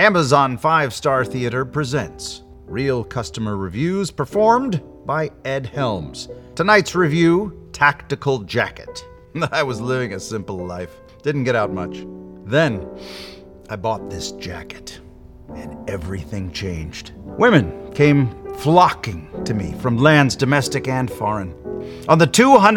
Amazon 5-Star Theater presents Real Customer Reviews performed by Ed Helms. Tonight's review, Tactical Jacket. I was living a simple life. Didn't get out much. Then, I bought this jacket, and everything changed. Women came flocking to me from lands domestic and foreign. On the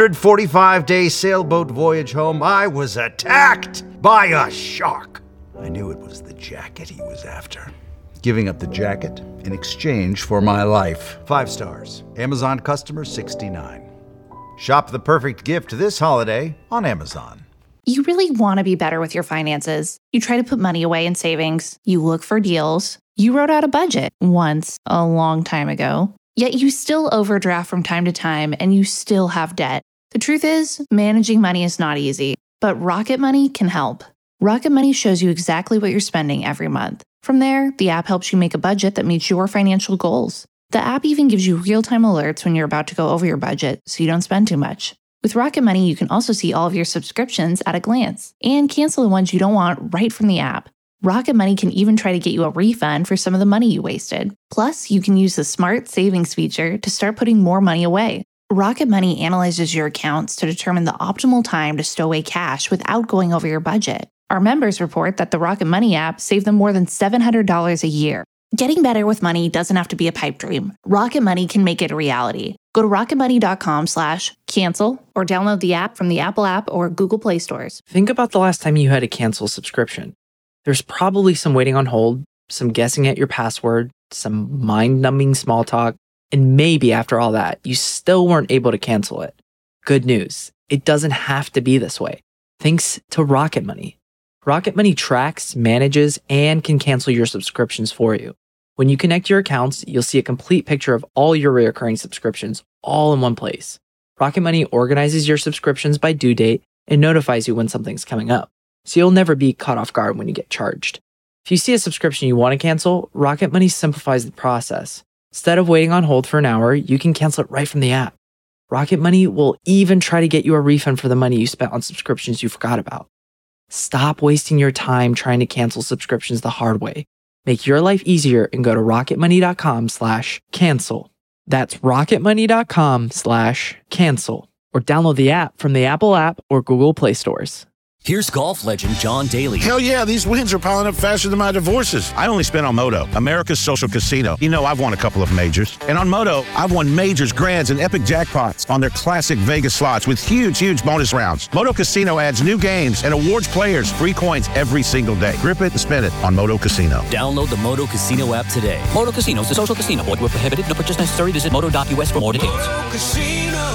245-day sailboat voyage home, I was attacked by a shark. I knew it was the jacket he was after. Giving up the jacket in exchange for my life. 5 stars. Amazon customer 69. Shop the perfect gift this holiday on Amazon. You really want to be better with your finances. You try to put money away in savings. You look for deals. You wrote out a budget once, a long time ago. Yet you still overdraft from time to time and you still have debt. The truth is, managing money is not easy, but Rocket Money can help. Rocket Money shows you exactly what you're spending every month. From there, the app helps you make a budget that meets your financial goals. The app even gives you real-time alerts when you're about to go over your budget so you don't spend too much. With Rocket Money, you can also see all of your subscriptions at a glance and cancel the ones you don't want right from the app. Rocket Money can even try to get you a refund for some of the money you wasted. Plus, you can use the Smart Savings feature to start putting more money away. Rocket Money analyzes your accounts to determine the optimal time to stow away cash without going over your budget. Our members report that the Rocket Money app saved them more than $700 a year. Getting better with money doesn't have to be a pipe dream. Rocket Money can make it a reality. Go to rocketmoney.com/cancel or download the app from the Apple app or Google Play stores. Think about the last time you had to cancel a subscription. There's probably some waiting on hold, some guessing at your password, some mind-numbing small talk, and maybe after all that, you still weren't able to cancel it. Good news, it doesn't have to be this way. Thanks to Rocket Money. Rocket Money tracks, manages, and can cancel your subscriptions for you. When you connect your accounts, you'll see a complete picture of all your recurring subscriptions all in one place. Rocket Money organizes your subscriptions by due date and notifies you when something's coming up, so you'll never be caught off guard when you get charged. If you see a subscription you want to cancel, Rocket Money simplifies the process. Instead of waiting on hold for an hour, you can cancel it right from the app. Rocket Money will even try to get you a refund for the money you spent on subscriptions you forgot about. Stop wasting your time trying to cancel subscriptions the hard way. Make your life easier and go to rocketmoney.com/cancel. That's rocketmoney.com/cancel. Or download the app from the Apple app or Google Play stores. Here's golf legend John Daly. Hell yeah, these wins are piling up faster than my divorces. I only spent on Moto, America's social casino. You know, I've won a couple of majors. And on Moto, I've won majors, grands, and epic jackpots on their classic Vegas slots with huge bonus rounds. Moto Casino adds new games and awards players free coins every single day. Grip it and spin it on Moto Casino. Download the Moto Casino app today. Moto Casino is a social casino. Void where prohibited. No purchase necessary. Visit moto.us for more details. Moto Casino,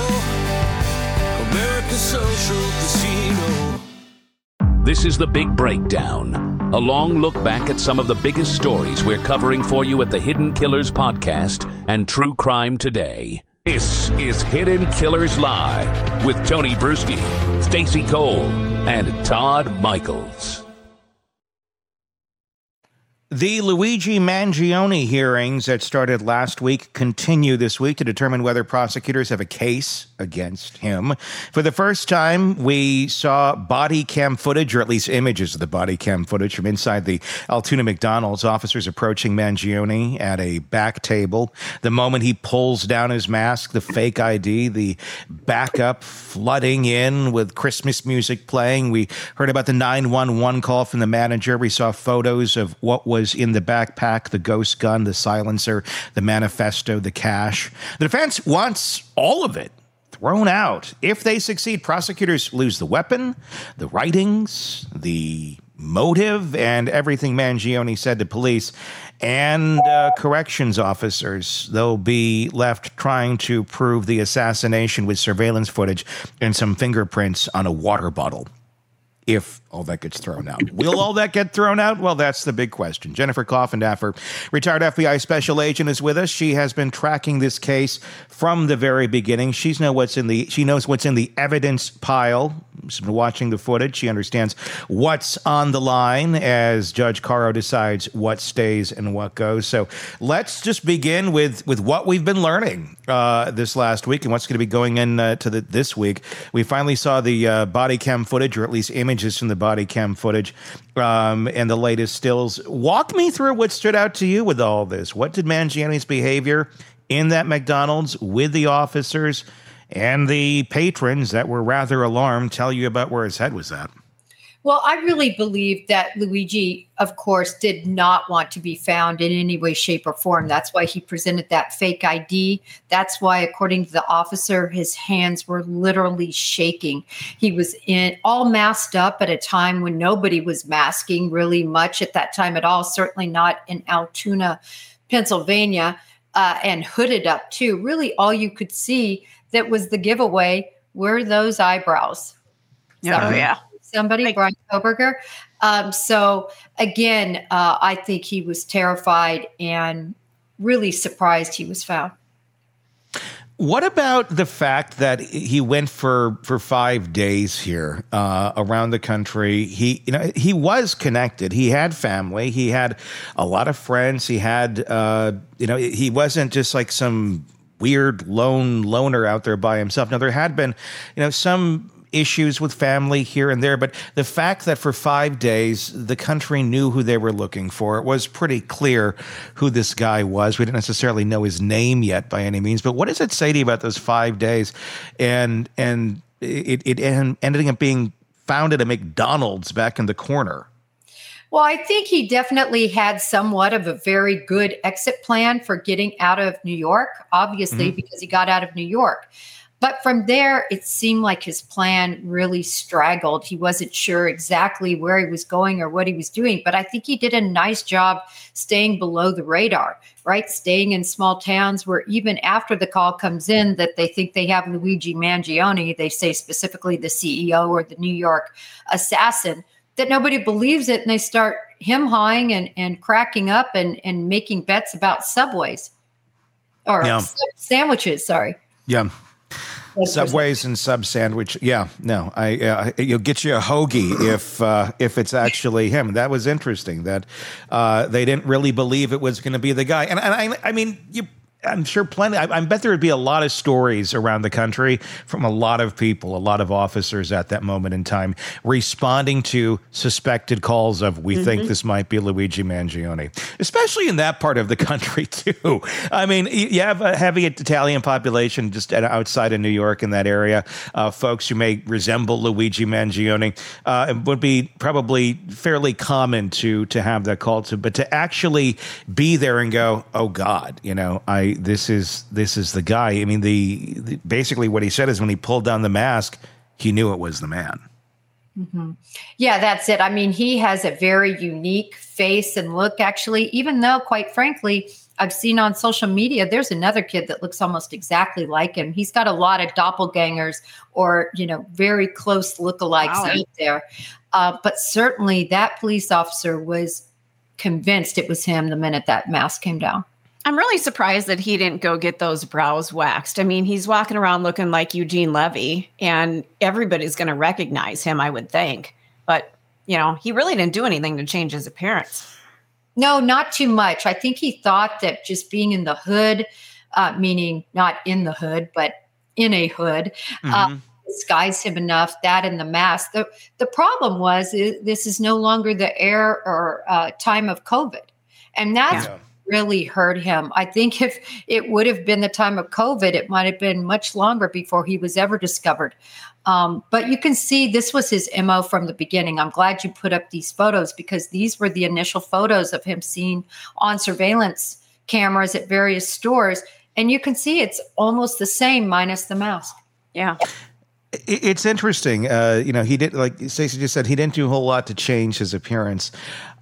America's social casino. This is The Big Breakdown, a long look back at some of the biggest stories we're covering for you at the Hidden Killers podcast and True Crime Today. This is Hidden Killers Live with Tony Bruschi, Stacey Cole, and Todd Michaels. The Luigi Mangione hearings that started last week continue this week to determine whether prosecutors have a case against him. For the first time, we saw body cam footage, or at least images of the body cam footage from inside the Altoona McDonald's. Officers approaching Mangione at a back table. The moment he pulls down his mask, the fake ID, the backup flooding in with Christmas music playing. We heard about the 911 call from the manager. We saw photos of what was in the backpack, the ghost gun, the silencer, the manifesto, the cash. The defense wants all of it thrown out. If they succeed, prosecutors lose the weapon, the writings, the motive, and everything Mangione said to police and corrections officers. They'll be left trying to prove the assassination with surveillance footage and some fingerprints on a water bottle. If all that gets thrown out. Will all that get thrown out? Well, that's the big question. Jennifer Coffindaffer, retired FBI special agent, is with us. She has been tracking this case from the very beginning. She knows what's in the evidence pile. She's been watching the footage. She understands what's on the line as Judge Caro decides what stays and what goes. So let's just begin with what we've been learning this last week and what's going to be going in to this week. We finally saw the body cam footage, or at least images from the body cam footage and the latest stills. Walk me through what stood out to you with all this. What did Mangioni's behavior in that McDonald's with the officers and the patrons that were rather alarmed tell you about where his head was at? Well, I really believe that Luigi, of course, did not want to be found in any way, shape, or form. That's why he presented that fake ID. That's why, according to the officer, his hands were literally shaking. He was all masked up at a time when nobody was masking really much at that time at all, certainly not in Altoona, Pennsylvania, and hooded up too. Really, all you could see that was the giveaway were those eyebrows. Oh, yeah. Somebody, Brian Koberger. So again, I think he was terrified and really surprised he was found. What about the fact that he went for 5 days here around the country? He was connected. He had family. He had a lot of friends. He had he wasn't just like some weird loner out there by himself. Now there had been some issues with family here and there, but the fact that for 5 days the country knew who they were looking for, it was pretty clear who this guy was. We didn't necessarily know his name yet by any means, but what does it say to you about those 5 days and it ending up being found at a McDonald's back in the corner? Well, I think he definitely had somewhat of a very good exit plan for getting out of New York, obviously, because he got out of New York. But from there, it seemed like his plan really straggled. He wasn't sure exactly where he was going or what he was doing. But I think he did a nice job staying below the radar, right? Staying in small towns where even after the call comes in that they think they have Luigi Mangione, they say specifically the CEO or the New York assassin, that nobody believes it. And they start him-hawing and cracking up and making bets about Subways or sandwiches, sorry. Yeah. Subways and sub sandwich. Yeah, no, you'll get you a hoagie if it's actually him. That was interesting that they didn't really believe it was going to be the guy. And I mean, I'm sure plenty. I bet there would be a lot of stories around the country from a lot of people, a lot of officers at that moment in time responding to suspected calls of, we think this might be Luigi Mangione, especially in that part of the country, too. I mean, you have a heavy Italian population just outside of New York in that area, folks who may resemble Luigi Mangione. It would be probably fairly common to have that call to, but to actually be there and go, oh, God, this is the guy. I mean, the basically what he said is when he pulled down the mask, he knew it was the man. Mm-hmm. Yeah, that's it. I mean, he has a very unique face and look, actually, even though, quite frankly, I've seen on social media, there's another kid that looks almost exactly like him. He's got a lot of doppelgangers or, very close lookalikes out there. But certainly that police officer was convinced it was him the minute that mask came down. I'm really surprised that he didn't go get those brows waxed. I mean, he's walking around looking like Eugene Levy, and everybody's going to recognize him, I would think. But, he really didn't do anything to change his appearance. No, not too much. I think he thought that just being in the hood, meaning not in the hood, but in a hood, disguised him enough, that and the mask. The problem was this is no longer the era or time of COVID. And that's really hurt him. I think if it would have been the time of COVID, it might have been much longer before he was ever discovered. But you can see this was his MO from the beginning. I'm glad you put up these photos because these were the initial photos of him seen on surveillance cameras at various stores. And you can see it's almost the same minus the mask. Yeah. It's interesting. He did, like Stacey just said, he didn't do a whole lot to change his appearance.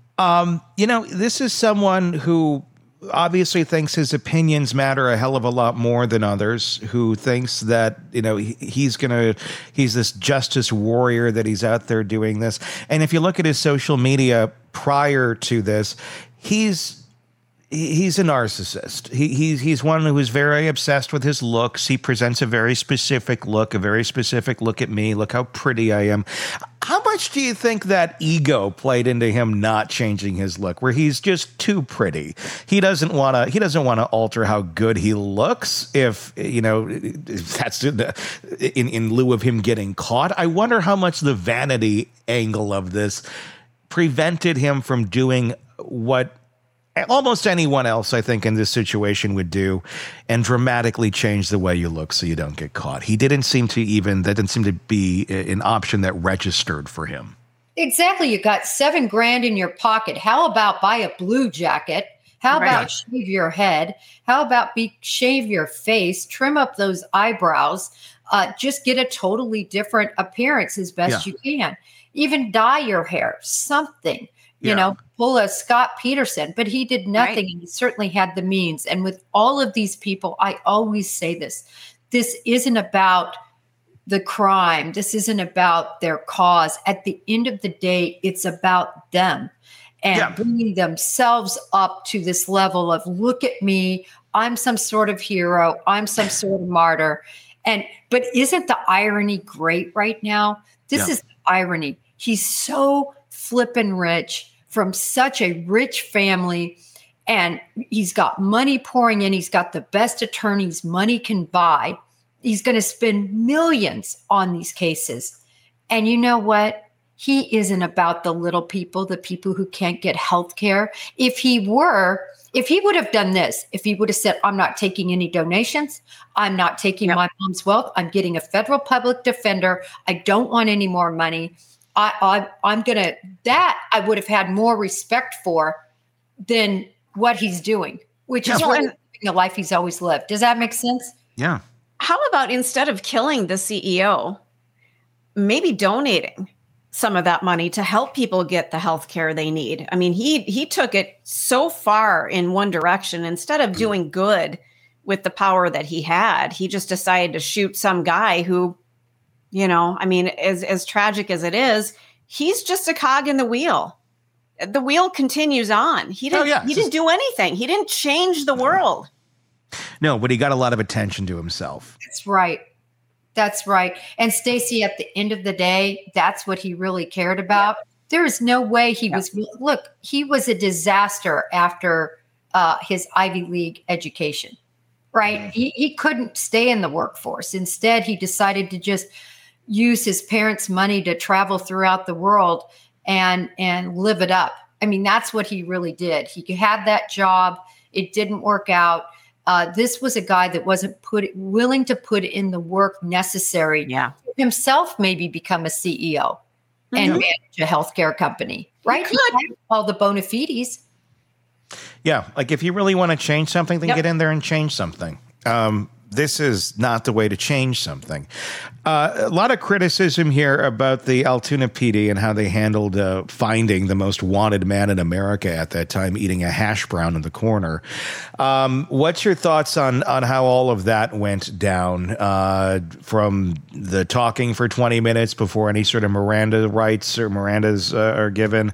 This is someone who obviously thinks his opinions matter a hell of a lot more than others, who thinks that, he's this justice warrior, that he's out there doing this. And if you look at his social media prior to this, he's he's a narcissist. He's one who is very obsessed with his looks. He presents a very specific look at me. Look how pretty I am. How much do you think that ego played into him not changing his look, where he's just too pretty? He doesn't want to alter how good he looks if that's in lieu of him getting caught. I wonder how much the vanity angle of this prevented him from doing what almost anyone else, I think, in this situation would do, and dramatically change the way you look so you don't get caught. That didn't seem to be an option that registered for him. Exactly. You got $7,000 in your pocket. How about buy a blue jacket? How about shave your head? How about shave your face, trim up those eyebrows, just get a totally different appearance as best you can. Even dye your hair, something. Pull a Scott Peterson, but he did nothing. And he certainly had the means. And with all of these people, I always say this isn't about the crime. This isn't about their cause. At the end of the day, it's about them and bringing themselves up to this level of, look at me, I'm some sort of hero, I'm some sort of martyr. But isn't the irony great right now? This is the irony. He's so flippin' rich, from such a rich family, and he's got money pouring in. He's got the best attorneys money can buy. He's going to spend millions on these cases. And you know what? He isn't about the little people, the people who can't get health care. If he would have done this, if he would have said, I'm not taking any donations, I'm not taking my mom's wealth, I'm getting a federal public defender, I don't want any more money, I'm going to, that I would have had more respect for than what he's doing, which is living the life he's always lived. Does that make sense? Yeah. How about, instead of killing the CEO, maybe donating some of that money to help people get the health care they need? I mean, he took it so far in one direction. Instead of doing good with the power that he had, he just decided to shoot some guy who, as tragic as it is, he's just a cog in the wheel. The wheel continues on. He didn't do anything. He didn't change the world. No, but he got a lot of attention to himself. That's right. And Stacey, at the end of the day, that's what he really cared about. There is no way he was. Look, he was a disaster after his Ivy League education, right? He couldn't stay in the workforce. Instead, he decided to just use his parents' money to travel throughout the world and live it up. I mean, that's what he really did. He had that job. It didn't work out. This was a guy that wasn't willing to put in the work necessary to himself maybe become a CEO and manage a healthcare company, right? He had all the bona fides. Yeah, like if you really want to change something, then get in there and change something. This is not the way to change something. A lot of criticism here about the Altoona PD and how they handled finding the most wanted man in America at that time eating a hash brown in the corner. What's your thoughts on how all of that went down, from the talking for 20 minutes before any sort of Miranda rights or Mirandas are given?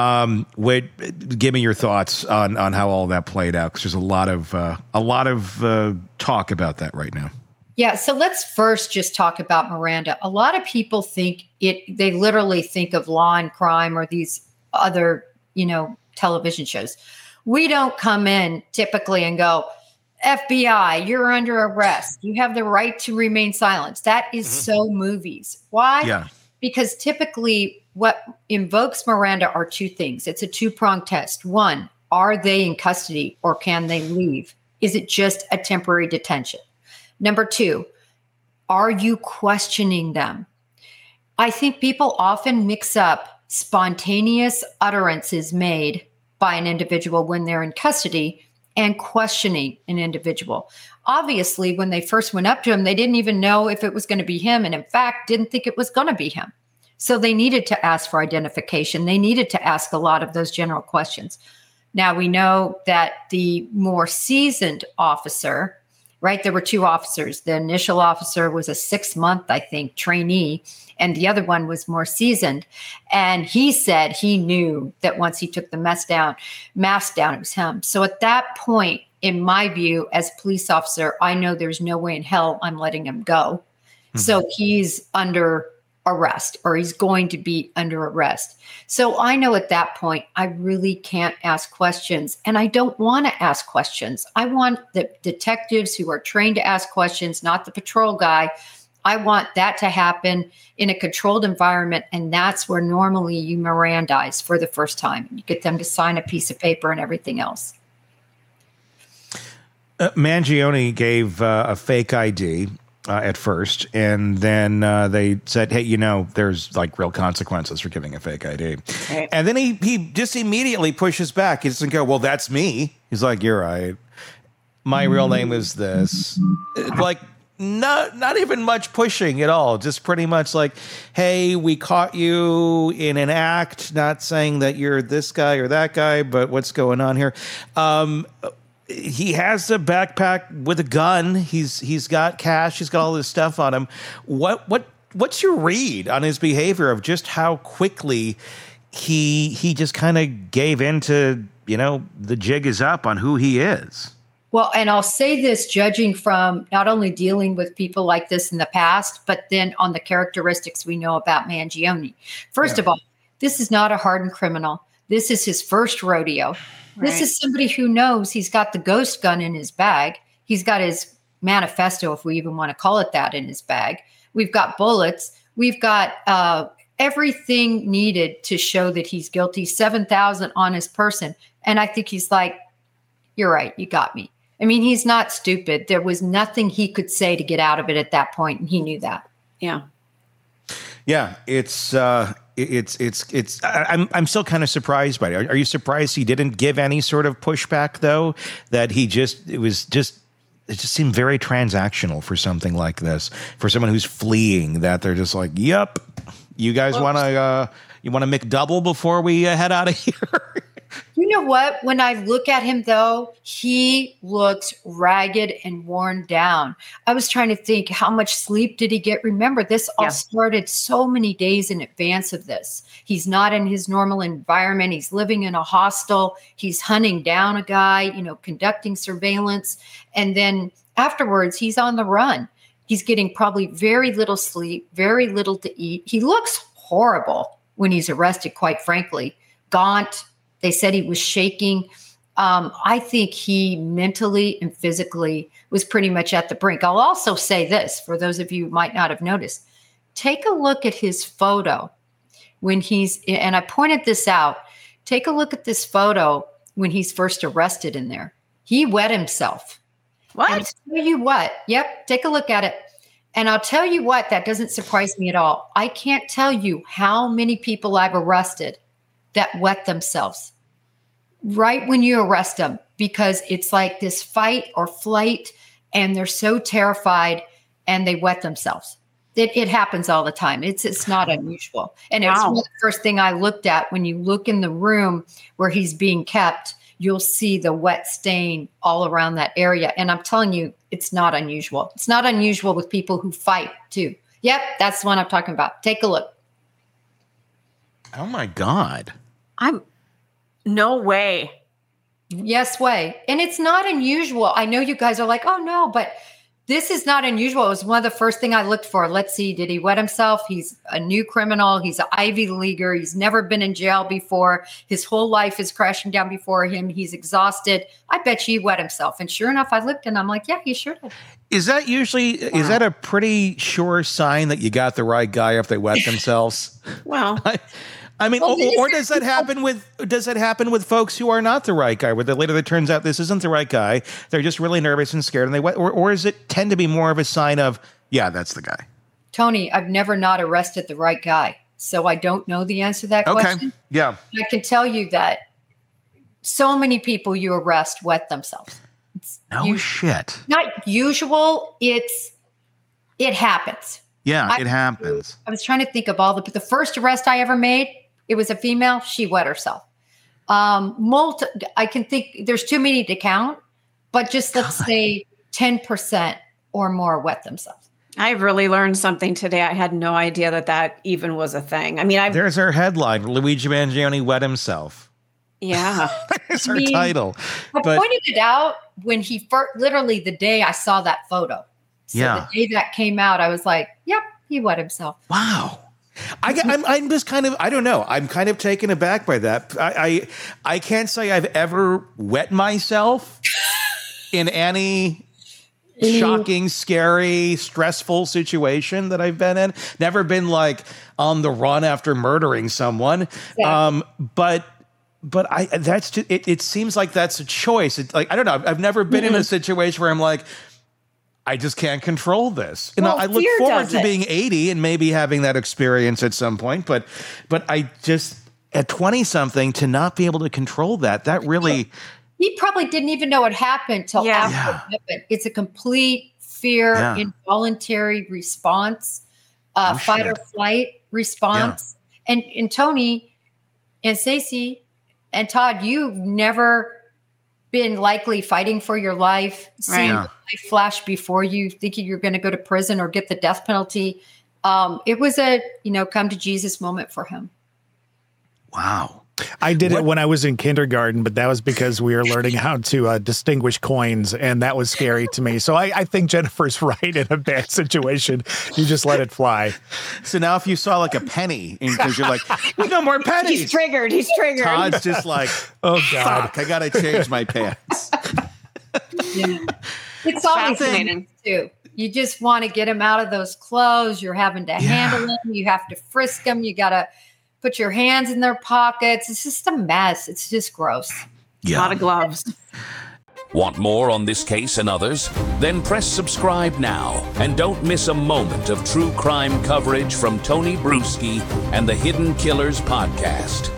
Give me your thoughts on how all that played out, because there's a lot of talk about that right now. Yeah, so let's first just talk about Miranda. A lot of people they literally think of Law and Crime or these other, television shows. We don't come in typically and go, FBI, you're under arrest. You have the right to remain silent. That is so movies. Why? Yeah. Because typically what invokes Miranda are two things. It's a two-pronged test. One, are they in custody or can they leave? Is it just a temporary detention? Number two, are you questioning them? I think people often mix up spontaneous utterances made by an individual when they're in custody and questioning an individual. Obviously, when they first went up to him, they didn't even know if it was going to be him, and in fact, didn't think it was going to be him. So they needed to ask for identification. They needed to ask a lot of those general questions. Now, we know that the more seasoned officer right? There were two officers. The initial officer was a 6-month, I think, trainee, and the other one was more seasoned. And he said he knew that once he took the mask down, it was him. So at that point, in my view, as a police officer, I know there's no way in hell I'm letting him go. So he's under arrest, or he's going to be under arrest. So I know at that point, I really can't ask questions, and I don't want to ask questions. I want the detectives who are trained to ask questions, not the patrol guy. I want that to happen in a controlled environment, and that's where normally you Mirandize for the first time. You get them to sign a piece of paper and everything else. Mangione gave a fake ID at first, and then they said, hey, there's like real consequences for giving a fake ID. Right. And then he just immediately pushes back. He doesn't go, well, that's me. He's like, you're right. My real name is this. Like, not even much pushing at all. Just pretty much like, hey, we caught you in an act, not saying that you're this guy or that guy, but what's going on here? He has a backpack with a gun. He's got cash. He's got all this stuff on him. What's your read on his behavior of just how quickly he just kind of gave into, the jig is up on who he is? Well, and I'll say this, judging from not only dealing with people like this in the past, but then on the characteristics we know about Mangione. First of all, this is not a hardened criminal. This is his first rodeo. This is somebody who knows he's got the ghost gun in his bag. He's got his manifesto, if we even want to call it that, in his bag. We've got bullets. We've got everything needed to show that he's guilty, 7,000 on his person. And I think he's like, you're right, you got me. I mean, he's not stupid. There was nothing he could say to get out of it at that point, and he knew that. Yeah. Yeah, I'm still kind of surprised by it. Are you surprised he didn't give any sort of pushback, though? That it just seemed very transactional for something like this, for someone who's fleeing, that they're just like, yep, you guys want to McDouble before we head out of here? You know what? When I look at him, though, he looks ragged and worn down. I was trying to think, how much sleep did he get? Remember, this all started so many days in advance of this. He's not in his normal environment. He's living in a hostel. He's hunting down a guy, conducting surveillance. And then afterwards, he's on the run. He's getting probably very little sleep, very little to eat. He looks horrible when he's arrested, quite frankly. Gaunt. They said he was shaking. I think he mentally and physically was pretty much at the brink. I'll also say this, for those of you who might not have noticed. Take a look at his photo when and I pointed this out, take a look at this photo when he's first arrested in there. He wet himself. What? And I'll tell you what. Yep, take a look at it. And I'll tell you what, that doesn't surprise me at all. I can't tell you how many people I've arrested that wet themselves right when you arrest them, because it's like this fight or flight, and they're so terrified and they wet themselves. It happens all the time. It's not unusual. And it was one of the first thing I looked at. When you look in the room where he's being kept, you'll see the wet stain all around that area. And I'm telling you, it's not unusual. It's not unusual with people who fight too. Yep, that's the one I'm talking about. Take a look. Oh my God. No way. Yes way. And it's not unusual. I know you guys are like, oh no, but this is not unusual. It was one of the first thing I looked for. Let's see, did he wet himself? He's a new criminal. He's an Ivy Leaguer. He's never been in jail before. His whole life is crashing down before him. He's exhausted. I bet you he wet himself. And sure enough, I looked and I'm like, yeah, he sure did. Is that a pretty sure sign that you got the right guy if they wet themselves? Well, I mean, or does that happen with folks who are not the right guy, where later it turns out this isn't the right guy, they're just really nervous and scared, and they wet, or does it tend to be more of a sign of, yeah, that's the guy? Tony, I've never not arrested the right guy, so I don't know the answer to that question. Yeah. I can tell you that so many people you arrest wet themselves. Shit. Not usual. It happens. Yeah, it happens. I was trying to think of all the first arrest I ever made. It was a female. She wet herself. I can think there's too many to count, but just let's say 10% or more wet themselves. I've really learned something today. I had no idea that even was a thing. I mean, there's our headline: Luigi Mangione wet himself. Yeah, there's our title. I pointed it out when he literally the day I saw that photo. So the day that came out, I was like, "Yep, he wet himself." Wow. I'm just kind of, I don't know. I'm kind of taken aback by that. I can't say I've ever wet myself in any shocking, scary, stressful situation that I've been in. Never been like on the run after murdering someone. Exactly. But that's just, it seems like that's a choice. It's like, I don't know. I've never been in a situation where I'm like, I just can't control this. You know, I look forward to being 80 and maybe having that experience at some point. But I just, at 20 something, to not be able to control that really. He probably didn't even know it happened till after it happened. It's a complete fear, involuntary response, fight or flight response. Yeah. And Tony and Stacey and Todd, you've never been likely fighting for your life, seeing life flash before you, thinking you're going to go to prison or get the death penalty. It was a, come to Jesus moment for him. Wow. I did it when I was in kindergarten, but that was because we were learning how to distinguish coins, and that was scary to me. So I think Jennifer's right. In a bad situation, you just let it fly. So now if you saw like a penny, because you're like, there's no more pennies. He's triggered. Todd's just like, oh God, fuck, I got to change my pants. It's always fascinating too. You just want to get him out of those clothes. You're having to handle them. You have to frisk them. You got to put your hands in their pockets. It's just a mess. It's just gross. A lot of gloves. Want more on this case and others? Then press subscribe now and don't miss a moment of true crime coverage from Tony Bruschi and the Hidden Killers podcast.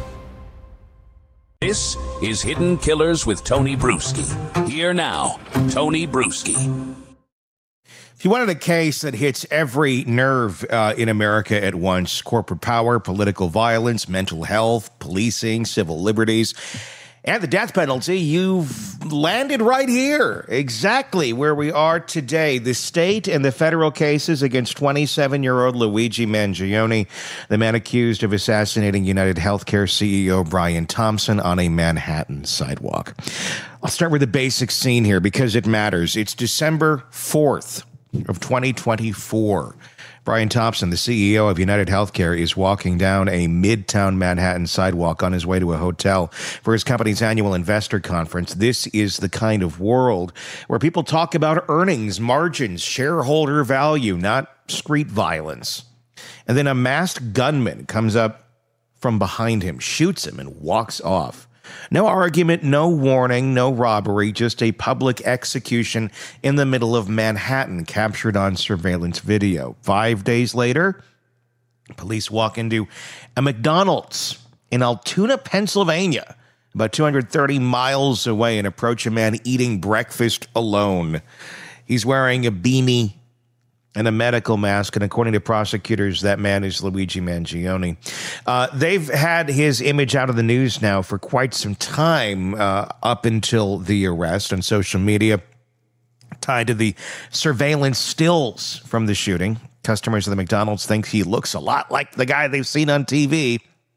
This is Hidden Killers with Tony Bruschi. Here now, Tony Bruschi. If you wanted a case that hits every nerve in America at once, corporate power, political violence, mental health, policing, civil liberties, and the death penalty, you've landed right here, exactly where we are today. The state and the federal cases against 27-year-old Luigi Mangione, the man accused of assassinating United Healthcare CEO Brian Thompson on a Manhattan sidewalk. I'll start with the basic scene here because it matters. It's December 4th. Of 2024. Brian Thompson, the CEO of United Healthcare, is walking down a midtown Manhattan sidewalk on his way to a hotel for his company's annual investor conference. This is the kind of world where people talk about earnings, margins, shareholder value, not street violence. And then a masked gunman comes up from behind him, shoots him, and walks off. No argument, no warning, no robbery, just a public execution in the middle of Manhattan, captured on surveillance video. 5 days later, police walk into a McDonald's in Altoona, Pennsylvania, about 230 miles away, and approach a man eating breakfast alone. He's wearing a beanie and a medical mask, and according to prosecutors, that man is Luigi Mangione. They've had his image out of the news now for quite some time, up until the arrest on social media, tied to the surveillance stills from the shooting. Customers of the McDonald's think he looks a lot like the guy they've seen on TV.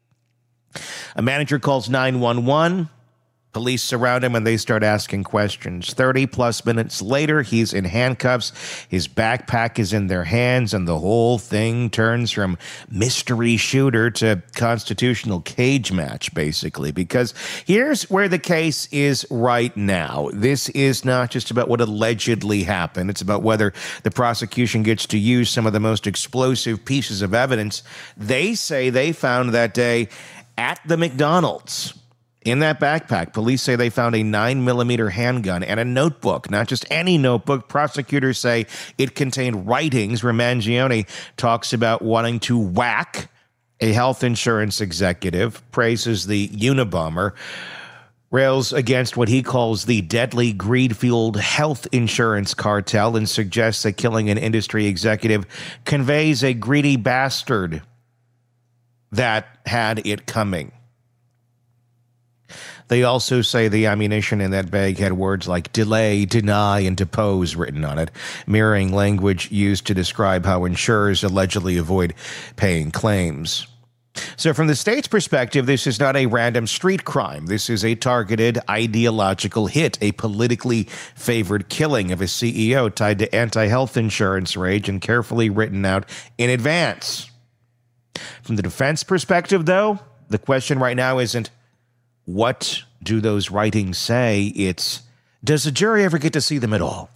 A manager calls 911. Police surround him and they start asking questions. 30-plus minutes later, he's in handcuffs. His backpack is in their hands, and the whole thing turns from mystery shooter to constitutional cage match, basically. Because here's where the case is right now. This is not just about what allegedly happened. It's about whether the prosecution gets to use some of the most explosive pieces of evidence they say they found that day at the McDonald's. In that backpack, police say they found a 9mm handgun and a notebook, not just any notebook. Prosecutors say it contained writings where Mangione talks about wanting to whack a health insurance executive, praises the Unabomber, rails against what he calls the deadly greed-fueled health insurance cartel, and suggests that killing an industry executive conveys a greedy bastard that had it coming. They also say the ammunition in that bag had words like delay, deny, and depose written on it, mirroring language used to describe how insurers allegedly avoid paying claims. So from the state's perspective, this is not a random street crime. This is a targeted ideological hit, a politically favored killing of a CEO tied to anti-health insurance rage and carefully written out in advance. From the defense perspective, though, the question right now isn't, what do those writings say? It's, does the jury ever get to see them at all?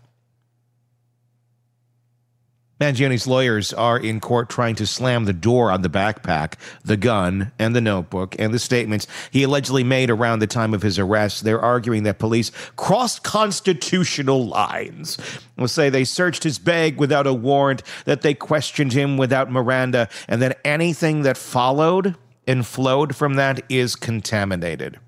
Mangioni's lawyers are in court trying to slam the door on the backpack, the gun, and the notebook, and the statements he allegedly made around the time of his arrest. They're arguing that police crossed constitutional lines. We'll say they searched his bag without a warrant, that they questioned him without Miranda, and that anything that followed and flowed from that is contaminated.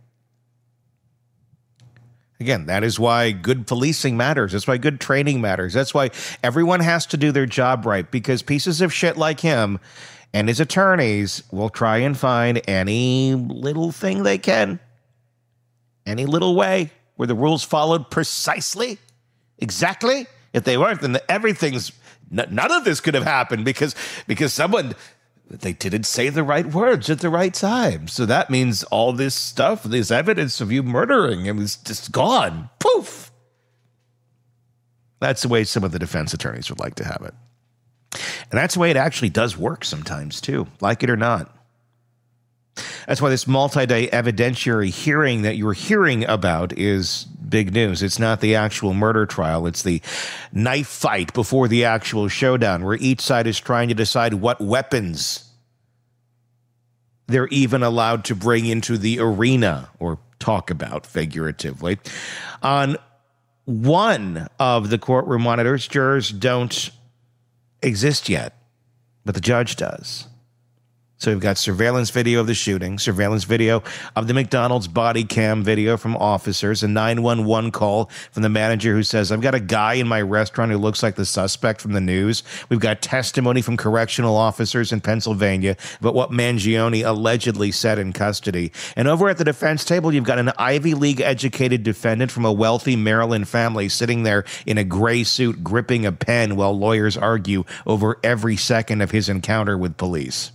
Again, that is why good policing matters. That's why good training matters. That's why everyone has to do their job right, because pieces of shit like him and his attorneys will try and find any little thing they can, any little way where the rules followed precisely, exactly. If they weren't, then none of this could have happened because someone... they didn't say the right words at the right time. So that means all this stuff, this evidence of you murdering him is just gone. Poof. That's the way some of the defense attorneys would like to have it. And that's the way it actually does work sometimes, too, like it or not. That's why this multi-day evidentiary hearing that you're hearing about is big news. It's not the actual murder trial. It's the knife fight before the actual showdown, where each side is trying to decide what weapons they're even allowed to bring into the arena or talk about figuratively. On one of the courtroom monitors, jurors don't exist yet, but the judge does. So we've got surveillance video of the shooting, surveillance video of the McDonald's body cam video from officers, a 911 call from the manager who says, I've got a guy in my restaurant who looks like the suspect from the news. We've got testimony from correctional officers in Pennsylvania about what Mangione allegedly said in custody. And over at the defense table, you've got an Ivy League educated defendant from a wealthy Maryland family sitting there in a gray suit gripping a pen while lawyers argue over every second of his encounter with police.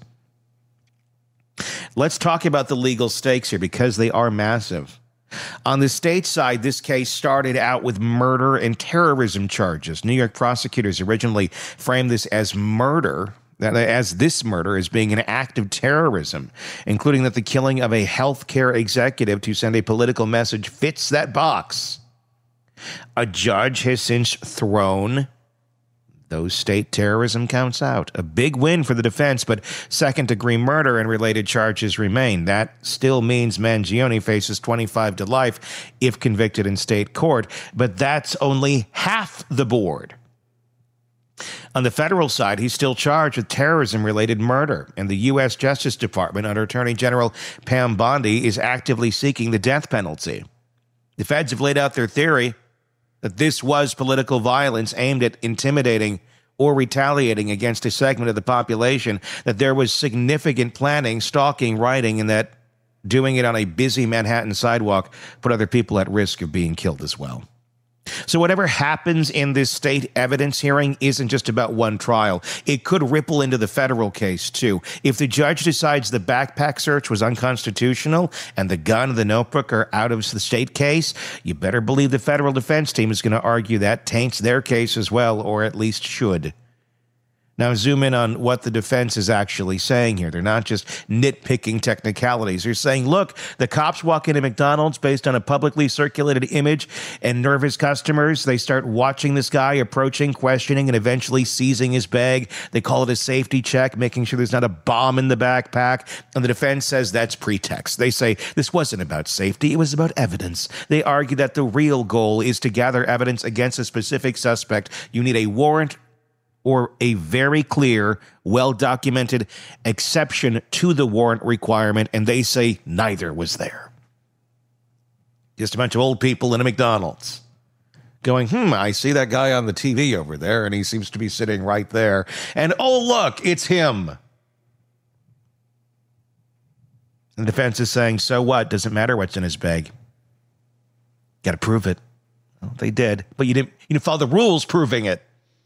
Let's talk about the legal stakes here because they are massive. On the state side, this case started out with murder and terrorism charges. New York prosecutors originally framed this as murder, as being an act of terrorism, including that the killing of a healthcare executive to send a political message fits that box. A judge has since thrown those state terrorism counts out. A big win for the defense, but second-degree murder and related charges remain. That still means Mangione faces 25 to life if convicted in state court, but that's only half the board. On the federal side, he's still charged with terrorism-related murder, and the U.S. Justice Department under Attorney General Pam Bondi is actively seeking the death penalty. The feds have laid out their theory that this was political violence aimed at intimidating or retaliating against a segment of the population, that there was significant planning, stalking, writing, and that doing it on a busy Manhattan sidewalk put other people at risk of being killed as well. So whatever happens in this state evidence hearing isn't just about one trial. It could ripple into the federal case, too. If the judge decides the backpack search was unconstitutional and the gun and the notebook are out of the state case, you better believe the federal defense team is going to argue that taints their case as well, or at least should. Now, zoom in on what the defense is actually saying here. They're not just nitpicking technicalities. They're saying, look, the cops walk into McDonald's based on a publicly circulated image, and nervous customers, they start watching this guy approaching, questioning, and eventually seizing his bag. They call it a safety check, making sure there's not a bomb in the backpack. And the defense says that's pretext. They say this wasn't about safety. It was about evidence. They argue that the real goal is to gather evidence against a specific suspect. You need a warrant or a very clear, well-documented exception to the warrant requirement, and they say neither was there. Just a bunch of old people in a McDonald's going, I see that guy on the TV over there, and he seems to be sitting right there. And, oh, look, it's him. The defense is saying, so what? Doesn't matter what's in his bag. Got to prove it. Well, they did, but you didn't follow the rules proving it.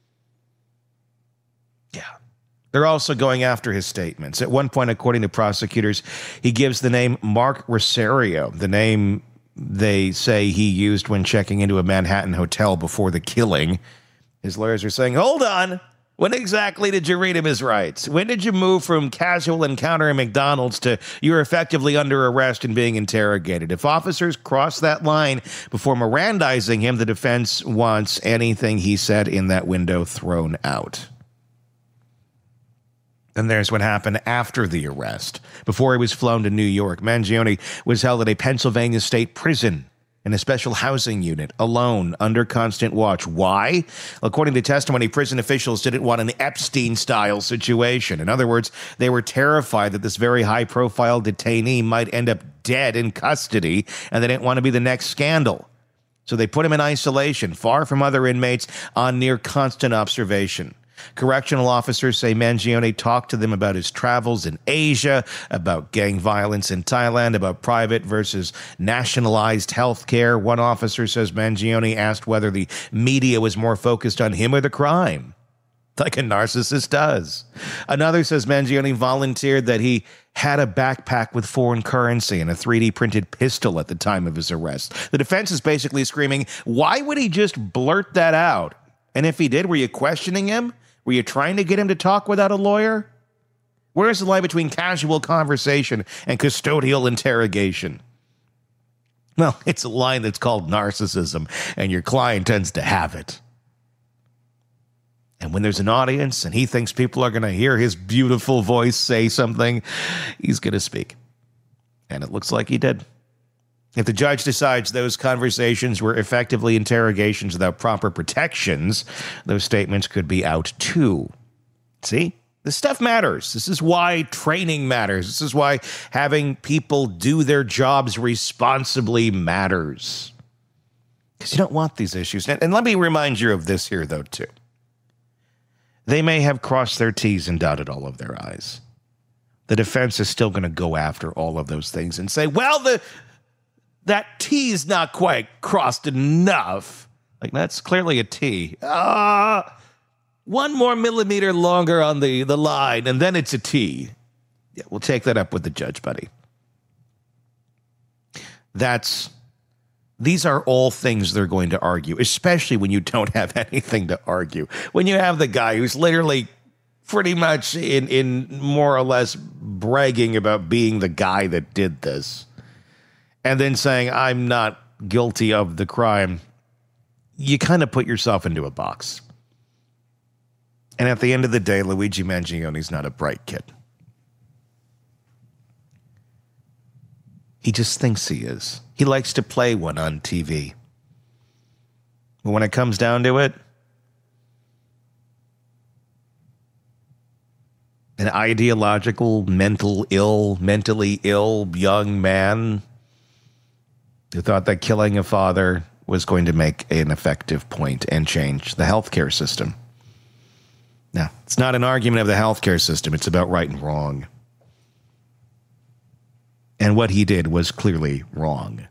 Yeah. They're also going after his statements. At one point, according to prosecutors, he gives the name Mark Rosario, the name they say he used when checking into a Manhattan hotel before the killing. His lawyers are saying, hold on. When exactly did you read him his rights? When did you move from casual encounter at McDonald's to you're effectively under arrest and being interrogated? If officers cross that line before Mirandizing him, the defense wants anything he said in that window thrown out. And there's what happened after the arrest. Before he was flown to New York, Mangione was held at a Pennsylvania state prison in a special housing unit, alone, under constant watch. Why? According to testimony, prison officials didn't want an Epstein-style situation. In other words, they were terrified that this very high-profile detainee might end up dead in custody, and they didn't want to be the next scandal. So they put him in isolation, far from other inmates, on near constant observation. Correctional officers say Mangione talked to them about his travels in Asia, about gang violence in Thailand, about private versus nationalized health care. One officer says Mangione asked whether the media was more focused on him or the crime, like a narcissist does. Another says Mangione volunteered that he had a backpack with foreign currency and a 3D printed pistol at the time of his arrest. The defense is basically screaming, why would he just blurt that out? And if he did, were you questioning him? Were you trying to get him to talk without a lawyer? Where's the line between casual conversation and custodial interrogation? Well, it's a line that's called narcissism, and your client tends to have it. And when there's an audience and he thinks people are going to hear his beautiful voice say something, he's going to speak. And it looks like he did. If the judge decides those conversations were effectively interrogations without proper protections, those statements could be out too. See? This stuff matters. This is why training matters. This is why having people do their jobs responsibly matters. Because you don't want these issues. And let me remind you of this here, though, too. They may have crossed their T's and dotted all of their I's. The defense is still going to go after all of those things and say, well, that T's not quite crossed enough. Like, that's clearly a T. One more millimeter longer on the line, and then it's a T. Yeah, we'll take that up with the judge, buddy. These are all things they're going to argue, especially when you don't have anything to argue. When you have the guy who's literally pretty much in more or less bragging about being the guy that did this, and then saying, I'm not guilty of the crime, you kind of put yourself into a box. And at the end of the day, Luigi Mangione's not a bright kid. He just thinks he is. He likes to play one on TV. But when it comes down to it, an ideological, mentally ill young man who thought that killing a father was going to make an effective point and change the healthcare system. Now, it's not an argument of the healthcare system. It's about right and wrong. And what he did was clearly wrong.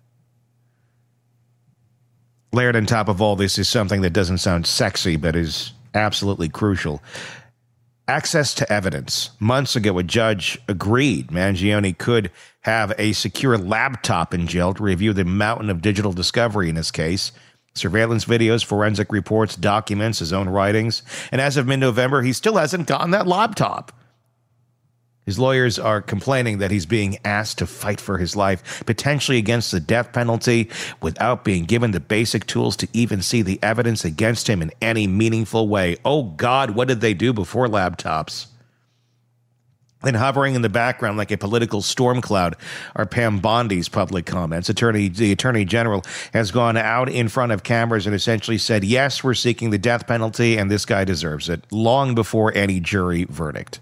Layered on top of all this is something that doesn't sound sexy, but is absolutely crucial. Access to evidence. Months ago, a judge agreed Mangione could have a secure laptop in jail to review the mountain of digital discovery in his case. Surveillance videos, forensic reports, documents, his own writings. And as of mid-November, he still hasn't gotten that laptop. His lawyers are complaining that he's being asked to fight for his life, potentially against the death penalty, without being given the basic tools to even see the evidence against him in any meaningful way. Oh, God, what did they do before laptops? Then hovering in the background like a political storm cloud are Pam Bondi's public comments. The Attorney General has gone out in front of cameras and essentially said, yes, we're seeking the death penalty, and this guy deserves it, long before any jury verdict.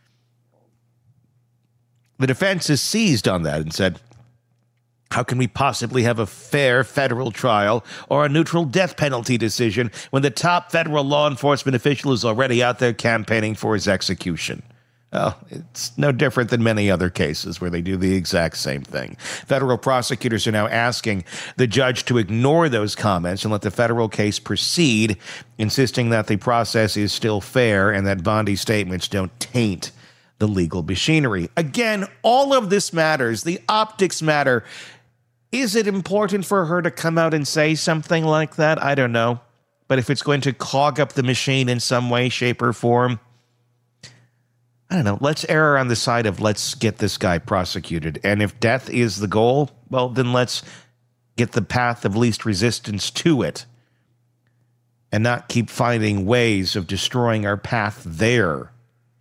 The defense has seized on that and said, how can we possibly have a fair federal trial or a neutral death penalty decision when the top federal law enforcement official is already out there campaigning for his execution? Well, it's no different than many other cases where they do the exact same thing. Federal prosecutors are now asking the judge to ignore those comments and let the federal case proceed, insisting that the process is still fair and that Bondi's statements don't taint the legal machinery. Again, all of this matters. The optics matter. Is it important for her to come out and say something like that? I don't know. But if it's going to clog up the machine in some way, shape, or form, I don't know. Let's err on the side of let's get this guy prosecuted. And if death is the goal, well, then let's get the path of least resistance to it and not keep finding ways of destroying our path there.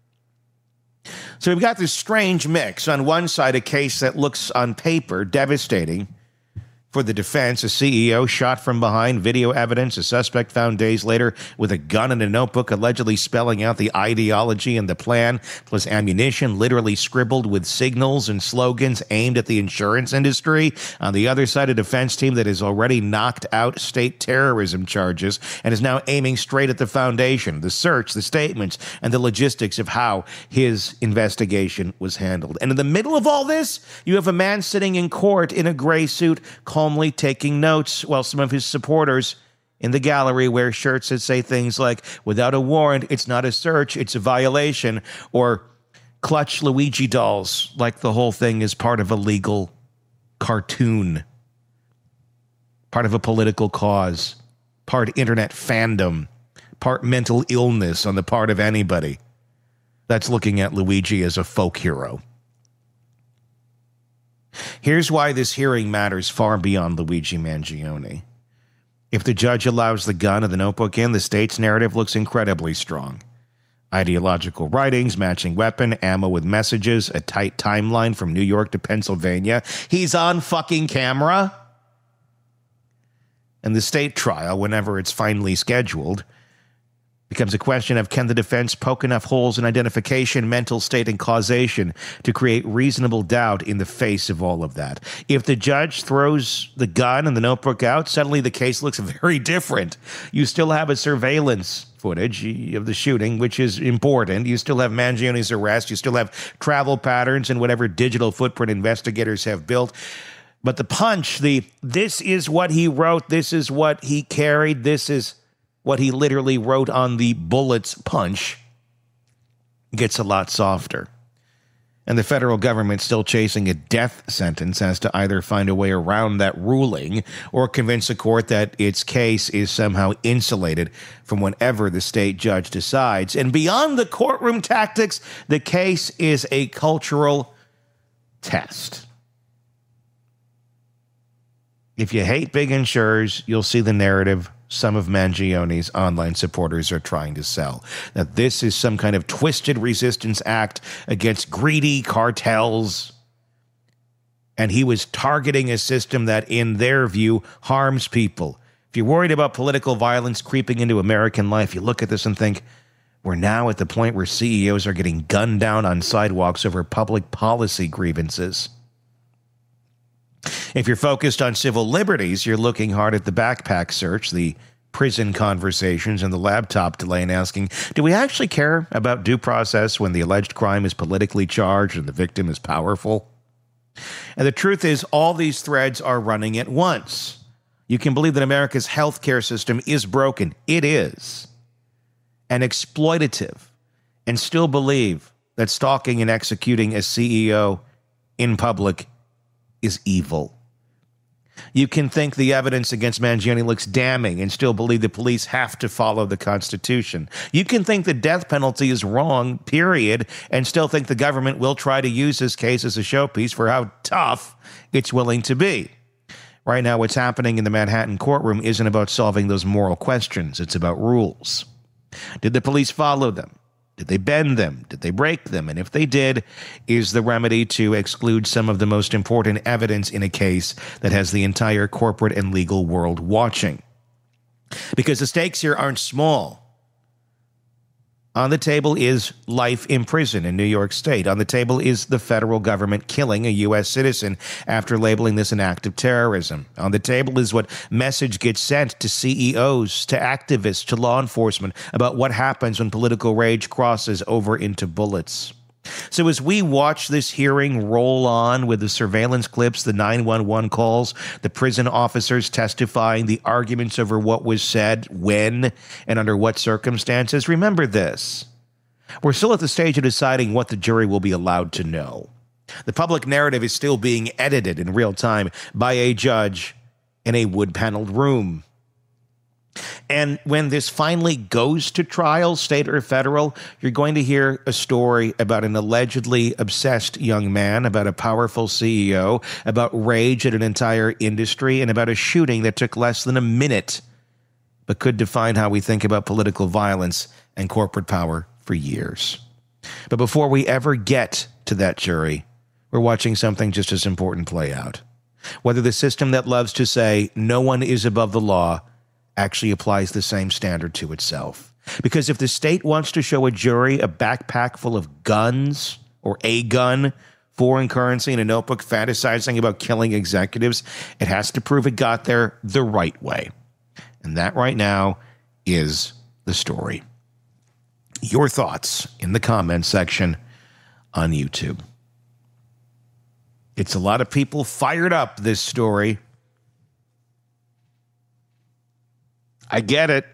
So we've got this strange mix. On one side, a case that looks on paper devastating for the defense, a CEO shot from behind, video evidence, a suspect found days later with a gun and a notebook allegedly spelling out the ideology and the plan, plus ammunition literally scribbled with signals and slogans aimed at the insurance industry. On the other side, a defense team that has already knocked out state terrorism charges and is now aiming straight at the foundation, the search, the statements, and the logistics of how his investigation was handled. And in the middle of all this, you have a man sitting in court in a gray suit, calmly taking notes, while some of his supporters in the gallery wear shirts that say things like, without a warrant, it's not a search, it's a violation, or clutch Luigi dolls, like the whole thing is part of a legal cartoon, part of a political cause, part internet fandom, part mental illness on the part of anybody that's looking at Luigi as a folk hero. Here's why this hearing matters far beyond Luigi Mangione. If the judge allows the gun and the notebook in, the state's narrative looks incredibly strong. Ideological writings, matching weapon, ammo with messages, a tight timeline from New York to Pennsylvania. He's on fucking camera. And the state trial, whenever it's finally scheduled, becomes a question of, can the defense poke enough holes in identification, mental state, and causation to create reasonable doubt in the face of all of that? If the judge throws the gun and the notebook out, suddenly the case looks very different. You still have a surveillance footage of the shooting, which is important. You still have Mangione's arrest. You still have travel patterns and whatever digital footprint investigators have built. But the punch, this is what he wrote, this is what he carried, this is what he literally wrote on the bullet's punch, gets a lot softer. And the federal government's still chasing a death sentence, has to either find a way around that ruling or convince a court that its case is somehow insulated from whatever the state judge decides. And beyond the courtroom tactics, the case is a cultural test. If you hate big insurers, you'll see the narrative some of Mangione's online supporters are trying to sell, that this is some kind of twisted resistance act against greedy cartels. And he was targeting a system that, in their view, harms people. If you're worried about political violence creeping into American life, you look at this and think, we're now at the point where CEOs are getting gunned down on sidewalks over public policy grievances. If you're focused on civil liberties, you're looking hard at the backpack search, the prison conversations, and the laptop delay and asking, do we actually care about due process when the alleged crime is politically charged and the victim is powerful? And the truth is, all these threads are running at once. You can believe that America's healthcare system is broken. It is. And exploitative. And still believe that stalking and executing a CEO in public is evil. You can think the evidence against Mangione looks damning and still believe the police have to follow the Constitution. You can think the death penalty is wrong, period, and still think the government will try to use this case as a showpiece for how tough it's willing to be. Right now, what's happening in the Manhattan courtroom isn't about solving those moral questions. It's about rules. Did the police follow them? Did they bend them? Did they break them? And if they did, is the remedy to exclude some of the most important evidence in a case that has the entire corporate and legal world watching? Because the stakes here aren't small. On the table is life in prison in New York State. On the table is the federal government killing a U.S. citizen after labeling this an act of terrorism. On the table is what message gets sent to CEOs, to activists, to law enforcement about what happens when political rage crosses over into bullets. So as we watch this hearing roll on with the surveillance clips, the 911 calls, the prison officers testifying, the arguments over what was said, when, and under what circumstances, remember this. We're still at the stage of deciding what the jury will be allowed to know. The public narrative is still being edited in real time by a judge in a wood-paneled room. And when this finally goes to trial, state or federal, you're going to hear a story about an allegedly obsessed young man, about a powerful CEO, about rage at an entire industry, and about a shooting that took less than a minute, but could define how we think about political violence and corporate power for years. But before we ever get to that jury, we're watching something just as important play out. Whether the system that loves to say no one is above the law actually applies the same standard to itself. Because if the state wants to show a jury a backpack full of guns or a gun, foreign currency, and a notebook fantasizing about killing executives, it has to prove it got there the right way. And that right now is the story. Your thoughts in the comments section on YouTube. It's a lot of people fired up, this story. I get it.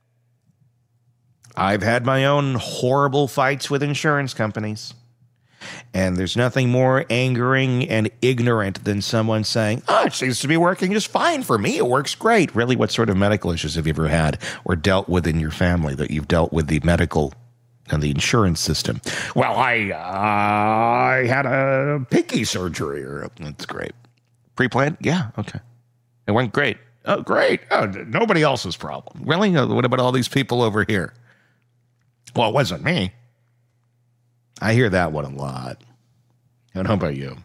I've had my own horrible fights with insurance companies. And there's nothing more angering and ignorant than someone saying, it seems to be working just fine for me. It works great. Really, what sort of medical issues have you ever had or dealt with in your family that you've dealt with the medical and the insurance system? Well, I had a pinky surgery. That's great. Pre-planned? Yeah, okay. It went great. Oh, great. Oh, nobody else's problem. Really? What about all these people over here? Well, it wasn't me. I hear that one a lot. I don't know about you.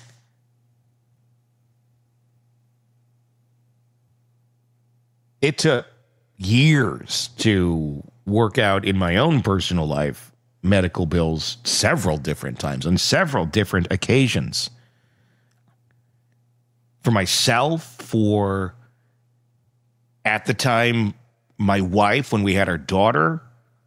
It took years to work out in my own personal life medical bills several different times on several different occasions. For myself, for at the time, my wife, when we had our daughter.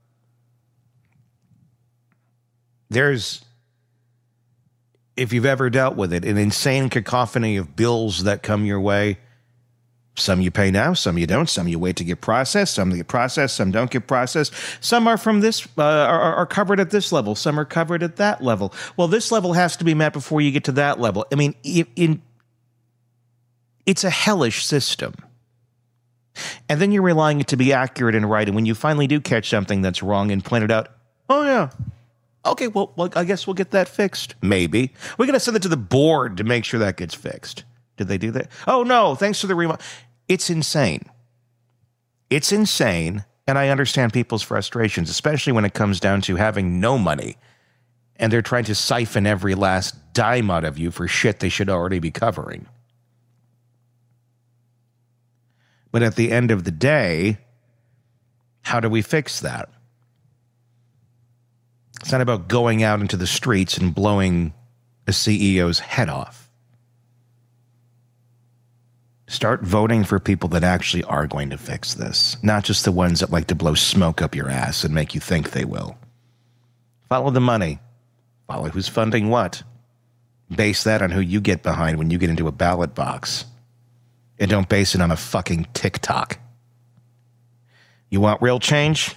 There's, if you've ever dealt with it, an insane cacophony of bills that come your way. Some you pay now, some you don't. Some you wait to get processed. Some get processed, some don't get processed. Some are from this, are covered at this level. Some are covered at that level. Well, this level has to be met before you get to that level. I mean, it's a hellish system. And then you're relying it to be accurate and right. And when you finally do catch something that's wrong and point it out, oh, yeah. Okay, well, I guess we'll get that fixed. Maybe. We're going to send it to the board to make sure that gets fixed. Did they do that? Oh, no, thanks for the remodel. It's insane. It's insane, and I understand people's frustrations, especially when it comes down to having no money, and they're trying to siphon every last dime out of you for shit they should already be covering. But at the end of the day, how do we fix that? It's not about going out into the streets and blowing a CEO's head off. Start voting for people that actually are going to fix this, not just the ones that like to blow smoke up your ass and make you think they will. Follow the money. Follow who's funding what. Base that on who you get behind when you get into a ballot box. And don't base it on a fucking TikTok. You want real change?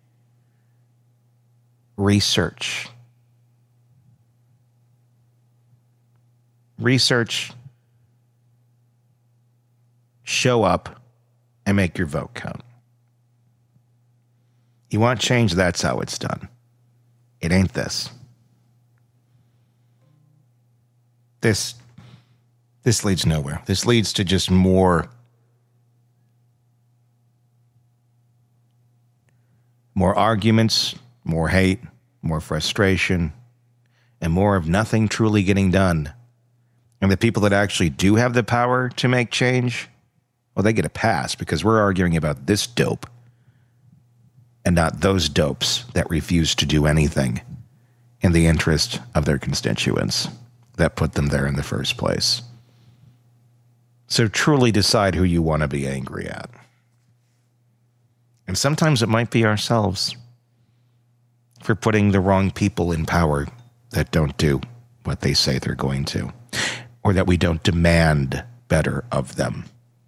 Research. Research. Show up and make your vote count. You want change? That's how it's done. It ain't this. This leads nowhere. This leads to just more arguments, more hate, more frustration, and more of nothing truly getting done. And the people that actually do have the power to make change, well, they get a pass because we're arguing about this dope and not those dopes that refuse to do anything in the interest of their constituents that put them there in the first place. So truly decide who you want to be angry at. And sometimes it might be ourselves for putting the wrong people in power that don't do what they say they're going to, or that we don't demand better of them.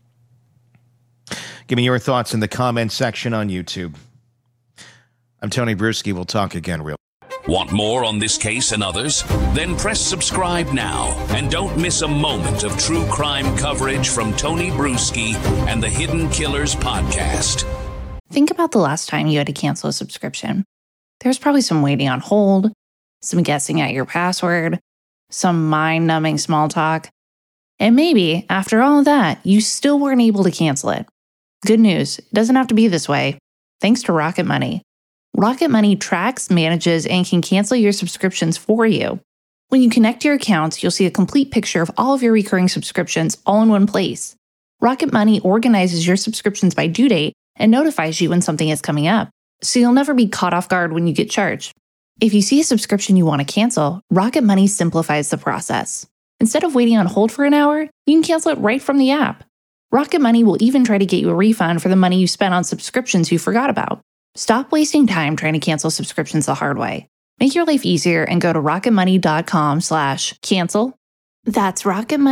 Give me your thoughts in the comments section on YouTube. I'm Tony Bruschi. We'll talk again real. Want more on this case and others? Then press subscribe now and don't miss a moment of true crime coverage from Tony Bruschi and the Hidden Killers podcast. Think about the last time you had to cancel a subscription. There's probably some waiting on hold, some guessing at your password, some mind-numbing small talk. And maybe, after all of that, you still weren't able to cancel it. Good news, it doesn't have to be this way. Thanks to Rocket Money. Rocket Money tracks, manages, and can cancel your subscriptions for you. When you connect your accounts, you'll see a complete picture of all of your recurring subscriptions all in one place. Rocket Money organizes your subscriptions by due date and notifies you when something is coming up, so you'll never be caught off guard when you get charged. If you see a subscription you want to cancel, Rocket Money simplifies the process. Instead of waiting on hold for an hour, you can cancel it right from the app. Rocket Money will even try to get you a refund for the money you spent on subscriptions you forgot about. Stop wasting time trying to cancel subscriptions the hard way. Make your life easier and go to rocketmoney.com/cancel. That's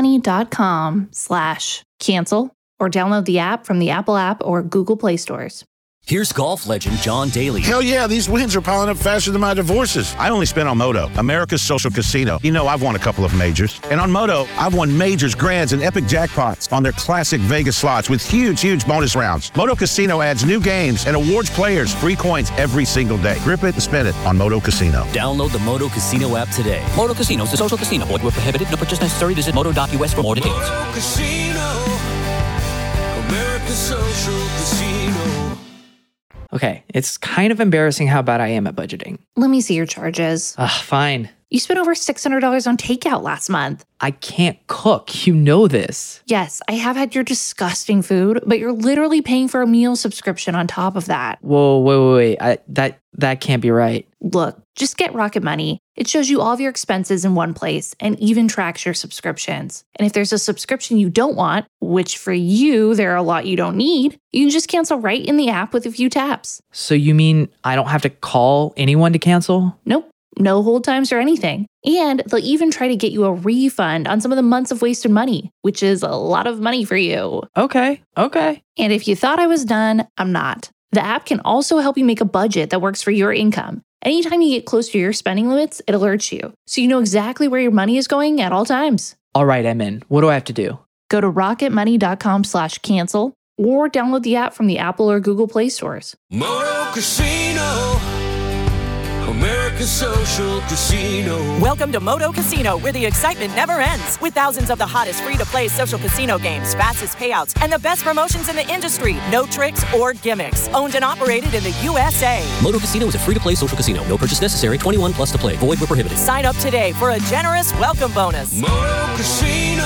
rocketmoney.com/cancel, or download the app from the Apple App or Google Play stores. Here's golf legend John Daly. Hell yeah, these wins are piling up faster than my divorces. I only spent on Moto, America's social casino. You know I've won a couple of majors. And on Moto, I've won majors, grands, and epic jackpots on their classic Vegas slots with huge bonus rounds. Moto Casino adds new games and awards players free coins every single day. Grip it and spin it on Moto Casino. Download the Moto Casino app today. Moto Casino is a social casino. Void where prohibited. No purchase necessary. Visit moto.us for more details. Moto Casino, America's social casino. Okay, it's kind of embarrassing how bad I am at budgeting. Let me see your charges. Fine. You spent over $600 on takeout last month. I can't cook. You know this. Yes, I have had your disgusting food, but you're literally paying for a meal subscription on top of that. Whoa, wait. That can't be right. Look, just get Rocket Money. It shows you all of your expenses in one place and even tracks your subscriptions. And if there's a subscription you don't want, which for you, there are a lot you don't need, you can just cancel right in the app with a few taps. So you mean I don't have to call anyone to cancel? Nope. No hold times or anything. And they'll even try to get you a refund on some of the months of wasted money, which is a lot of money for you. Okay. And if you thought I was done, I'm not. The app can also help you make a budget that works for your income. Anytime you get close to your spending limits, it alerts you, so you know exactly where your money is going at all times. All right, I'm in. What do I have to do? Go to rocketmoney.com/cancel or download the app from the Apple or Google Play stores. Moto Casino, America's social casino. Welcome to Moto Casino, where the excitement never ends. With thousands of the hottest free-to-play social casino games, fastest payouts, and the best promotions in the industry. No tricks or gimmicks. Owned and operated in the USA. Moto Casino is a free-to-play social casino. No purchase necessary. 21 plus to play. Void where prohibited. Sign up today for a generous welcome bonus. Moto Casino,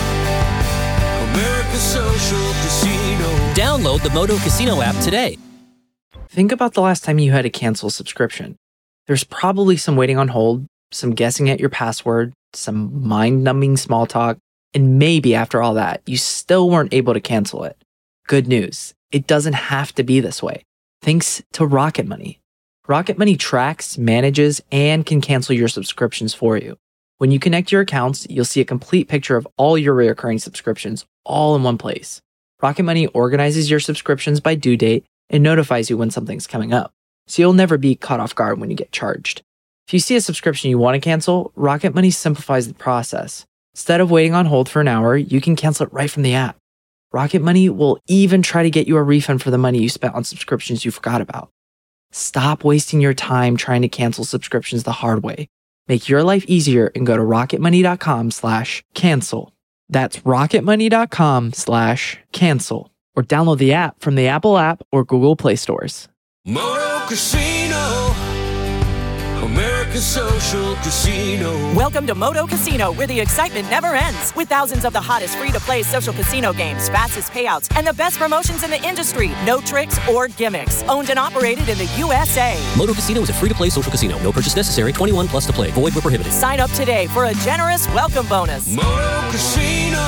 America's social casino. Download the Moto Casino app today. Think about the last time you had to cancel a subscription. There's probably some waiting on hold, some guessing at your password, some mind-numbing small talk, and maybe after all that, you still weren't able to cancel it. Good news, it doesn't have to be this way. Thanks to Rocket Money. Rocket Money tracks, manages, and can cancel your subscriptions for you. When you connect your accounts, you'll see a complete picture of all your recurring subscriptions all in one place. Rocket Money organizes your subscriptions by due date and notifies you when something's coming up, so you'll never be caught off guard when you get charged. If you see a subscription you want to cancel, Rocket Money simplifies the process. Instead of waiting on hold for an hour, you can cancel it right from the app. Rocket Money will even try to get you a refund for the money you spent on subscriptions you forgot about. Stop wasting your time trying to cancel subscriptions the hard way. Make your life easier and go to rocketmoney.com/cancel. That's rocketmoney.com/cancel, or download the app from the Apple App or Google Play stores. Moto Casino, America's social casino. Welcome to Moto Casino, where the excitement never ends. With thousands of the hottest free-to-play social casino games, fastest payouts, and the best promotions in the industry. No tricks or gimmicks. Owned and operated in the USA. Moto Casino is a free-to-play social casino. No purchase necessary. 21 plus to play. Void where prohibited. Sign up today for a generous welcome bonus. Moto Casino,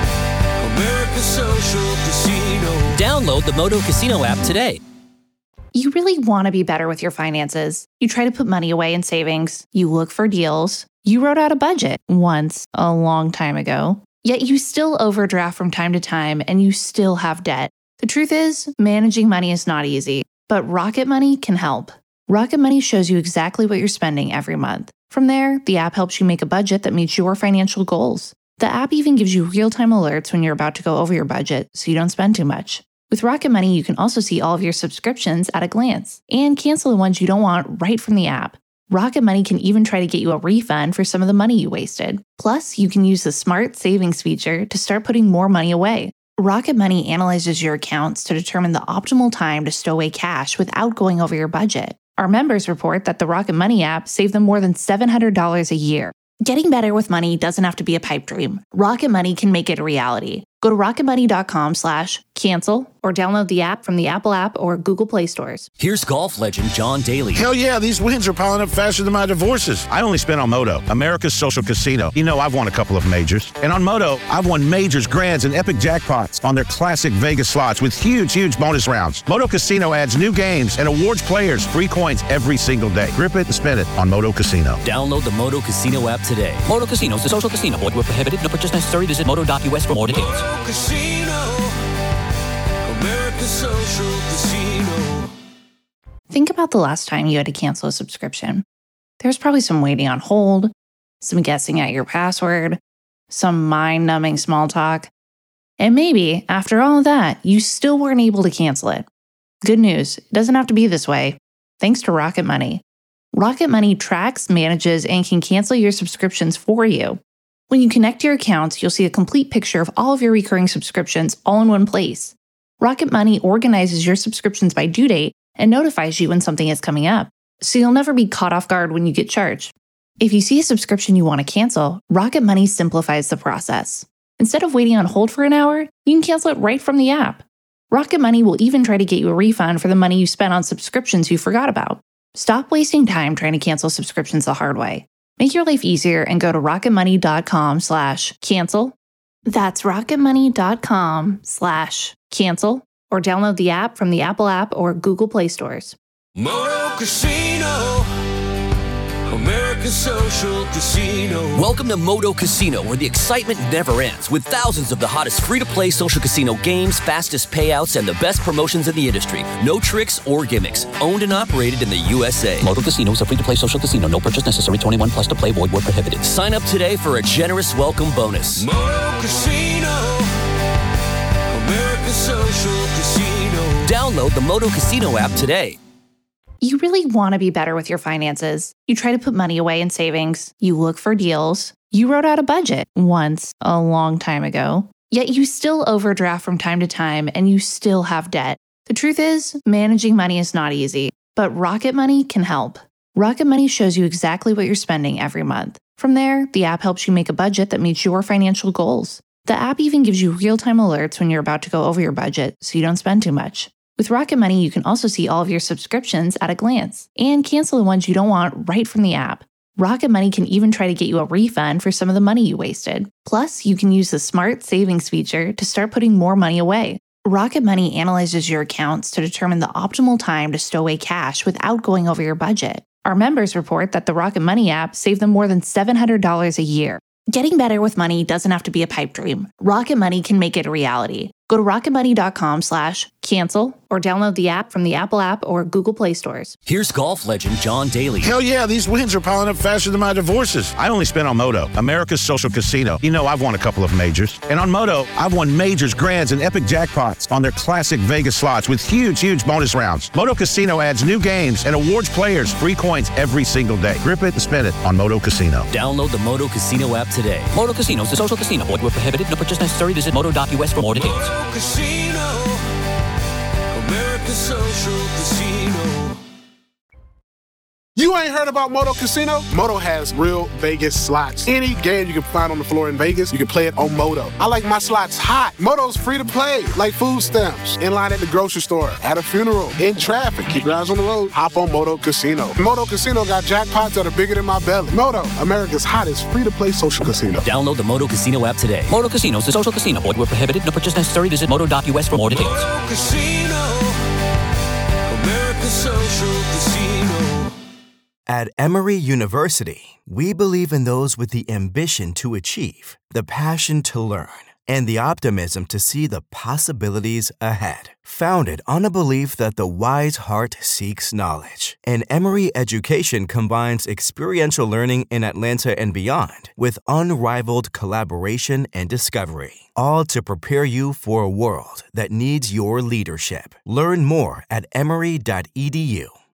America's social casino. Download the Moto Casino app today. You really want to be better with your finances. You try to put money away in savings. You look for deals. You wrote out a budget once a long time ago. Yet you still overdraft from time to time and you still have debt. The truth is, managing money is not easy, but Rocket Money can help. Rocket Money shows you exactly what you're spending every month. From there, the app helps you make a budget that meets your financial goals. The app even gives you real-time alerts when you're about to go over your budget so you don't spend too much. With Rocket Money, you can also see all of your subscriptions at a glance and cancel the ones you don't want right from the app. Rocket Money can even try to get you a refund for some of the money you wasted. Plus, you can use the Smart Savings feature to start putting more money away. Rocket Money analyzes your accounts to determine the optimal time to stow away cash without going over your budget. Our members report that the Rocket Money app saved them more than $700 a year. Getting better with money doesn't have to be a pipe dream. Rocket Money can make it a reality. Go to rocketmoney.com/cancel or download the app from the Apple app or Google Play stores. Here's golf legend John Daly. Hell yeah, these wins are piling up faster than my divorces. I only spent on Moto, America's social casino. You know, I've won a couple of majors. And on Moto, I've won majors, grands, and epic jackpots on their classic Vegas slots with huge bonus rounds. Moto Casino adds new games and awards players free coins every single day. Grip it and spin it on Moto Casino. Download the Moto Casino app today. Moto Casino is a social casino. Void where prohibited. No purchase necessary. Visit moto.us for more details. Casino, America's social casino. Think about the last time you had to cancel a subscription. There's probably some waiting on hold, some guessing at your password, some mind-numbing small talk, and maybe, after all of that, you still weren't able to cancel it. Good news, it doesn't have to be this way, thanks to Rocket Money. Rocket Money tracks, manages, and can cancel your subscriptions for you. When you connect your accounts, you'll see a complete picture of all of your recurring subscriptions all in one place. Rocket Money organizes your subscriptions by due date and notifies you when something is coming up, so you'll never be caught off guard when you get charged. If you see a subscription you want to cancel, Rocket Money simplifies the process. Instead of waiting on hold for an hour, you can cancel it right from the app. Rocket Money will even try to get you a refund for the money you spent on subscriptions you forgot about. Stop wasting time trying to cancel subscriptions the hard way. Make your life easier and go to rocketmoney.com/cancel. That's rocketmoney.com/cancel or download the app from the Apple app or Google Play stores. Moto Casino, America's social casino. Welcome to Moto Casino, where the excitement never ends, with thousands of the hottest free-to-play social casino games, fastest payouts, and the best promotions in the industry. No tricks or gimmicks. Owned and operated in the USA. Moto Casino is a free-to-play social casino. No purchase necessary. 21 plus to play. Void where prohibited. Sign up today for a generous welcome bonus. Moto Casino, America's social casino. Download the Moto Casino app today. You really want to be better with your finances. You try to put money away in savings. You look for deals. You wrote out a budget once a long time ago. Yet you still overdraft from time to time and you still have debt. The truth is, managing money is not easy, but Rocket Money can help. Rocket Money shows you exactly what you're spending every month. From there, the app helps you make a budget that meets your financial goals. The app even gives you real-time alerts when you're about to go over your budget so you don't spend too much. With Rocket Money, you can also see all of your subscriptions at a glance and cancel the ones you don't want right from the app. Rocket Money can even try to get you a refund for some of the money you wasted. Plus, you can use the Smart Savings feature to start putting more money away. Rocket Money analyzes your accounts to determine the optimal time to stow away cash without going over your budget. Our members report that the Rocket Money app saved them more than $700 a year. Getting better with money doesn't have to be a pipe dream. Rocket Money can make it a reality. Go to rocketmoney.com/cancel or download the app from the Apple app or Google Play stores. Here's golf legend John Daly. Hell yeah, these wins are piling up faster than my divorces. I only spent on Moto, America's social casino. You know, I've won a couple of majors. And on Moto, I've won majors, grands, and epic jackpots on their classic Vegas slots with huge bonus rounds. Moto Casino adds new games and awards players free coins every single day. Grip it and spin it on Moto Casino. Download the Moto Casino app today. Moto Casino is a social casino. Void where prohibited. No purchase necessary. Visit moto.us for more details. Moto Casino, America's social casino. You ain't heard about Moto Casino? Moto has real Vegas slots. Any game you can find on the floor in Vegas, you can play it on Moto. I like my slots hot. Moto's free to play, like food stamps, in line at the grocery store, at a funeral, in traffic. Keep your eyes on the road. Hop on Moto Casino. Moto Casino got jackpots that are bigger than my belly. Moto, America's hottest free-to-play social casino. Download the Moto Casino app today. Moto Casino is a social casino. Void where prohibited. No purchase necessary. Visit moto.us for more details. Moto Casino, America's At Emory University, we believe in those with the ambition to achieve, the passion to learn, and the optimism to see the possibilities ahead. Founded on a belief that the wise heart seeks knowledge, and Emory education combines experiential learning in Atlanta and beyond with unrivaled collaboration and discovery, all to prepare you for a world that needs your leadership. Learn more at emory.edu.